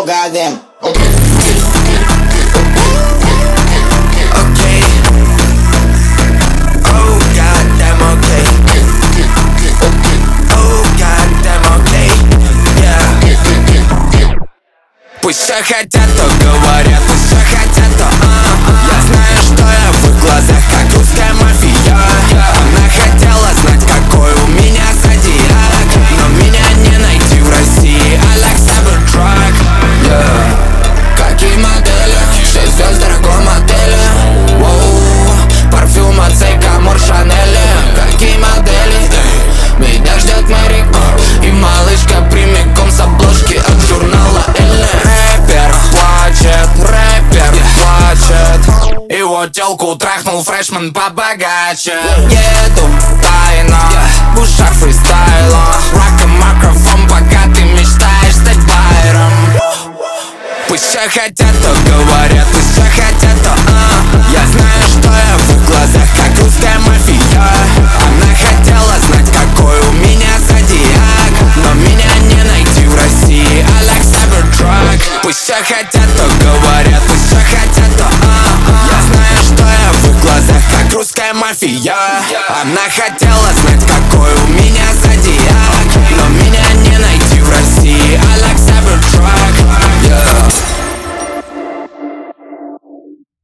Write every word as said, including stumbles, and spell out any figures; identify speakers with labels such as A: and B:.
A: goddamn.
B: Okay. Oh goddamn, okay. Oh goddamn, okay. Yeah. Пусть все хотят, то говорят, пусть все хотят, то а. Я знаю, что я в их глазах, как русская мафия. Она хотела знать, какой у меня зодиак, но меня не найти в России. I like Cybertruck, yeah. Какие модели? Шесть звезд в дорогом отеле. Воу. Парфюм от Сейка Мор Шанели. Какие модели? Меня ждет Мэри uh. и малышка прямиком с обложки от журнала Elle. Рэпер плачет, рэпер плачет. Его тёлку трахнул фрешмен побогаче. Еду тайно, в ушах фристайла. Раком микрофон, пока ты мечтаешь стать байером. Пусть все хотят, то говорят, пусть все хотят, то а. Я знаю, что я в их глазах, как русская мафия. Она хотела знать, какой у меня зодиак, но меня не найти в России. I like Cybertruck. Пусть все хотят, то говорят, пусть все хотят, то а. Я знаю, что я в их глазах, как русская мафия. Она хотела знать, какой у меня